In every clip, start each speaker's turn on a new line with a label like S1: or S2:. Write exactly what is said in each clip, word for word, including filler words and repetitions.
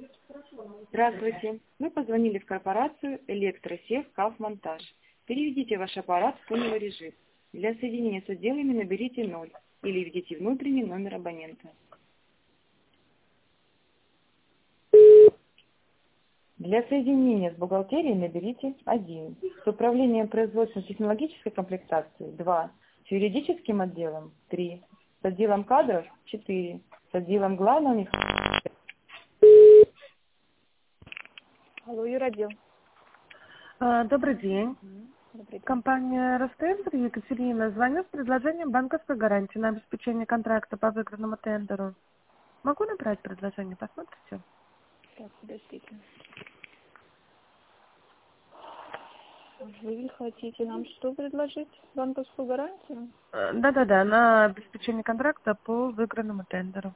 S1: Здравствуйте. Мы позвонили в корпорацию «Электросев Кавмонтаж». Переведите ваш аппарат в фоновый режим. Для соединения с отделами наберите ноль или введите внутренний номер абонента. Для соединения с бухгалтерией наберите один. С управлением производственно-технологической комплектацией два. С юридическим отделом три. С отделом кадров четыре. С отделом главного механика.
S2: Алло, юротдел.
S3: А, Добрый день.
S2: Добрый день.
S3: Компания «Ростендер», Екатерина, звоню с предложением банковской гарантии на обеспечение контракта по выигранному тендеру. Могу набрать предложение, посмотрите?
S2: Так, подождите. Вы хотите нам что предложить? Банковскую гарантию?
S3: Э, Да-да-да, на обеспечение контракта по выигранному тендеру.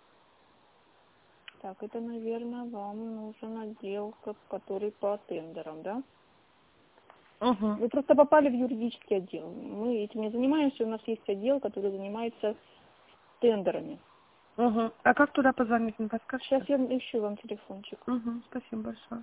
S2: Так, это, наверное, вам нужен отдел, ко- который по тендерам, да?
S3: Угу.
S2: Вы просто попали в юридический отдел. Мы этим не занимаемся, у нас есть отдел, который занимается тендерами.
S3: Угу. А как туда позвонить, не
S2: Сейчас
S3: подскажете?
S2: я ищу вам телефончик.
S3: Угу, спасибо большое.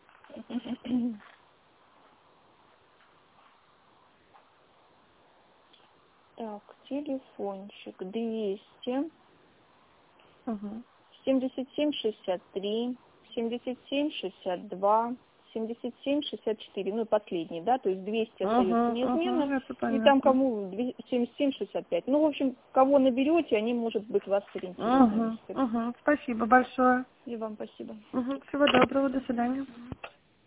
S2: Так, телефончик двести
S3: Угу.
S2: семьдесят семь шестьдесят три, семьдесят семь шестьдесят два, семьдесят семь шестьдесят четыре, ну и последний, да, то есть двести остается
S3: Угу,
S2: неизменно,
S3: угу, это
S2: и там
S3: понятно.
S2: кому семьдесят семь шестьдесят пять. Ну, в общем, кого наберете, они, может быть, вас сориентируют на
S3: Угу,
S2: месте.
S3: угу, спасибо большое.
S2: И вам спасибо.
S3: Угу, всего доброго, до свидания.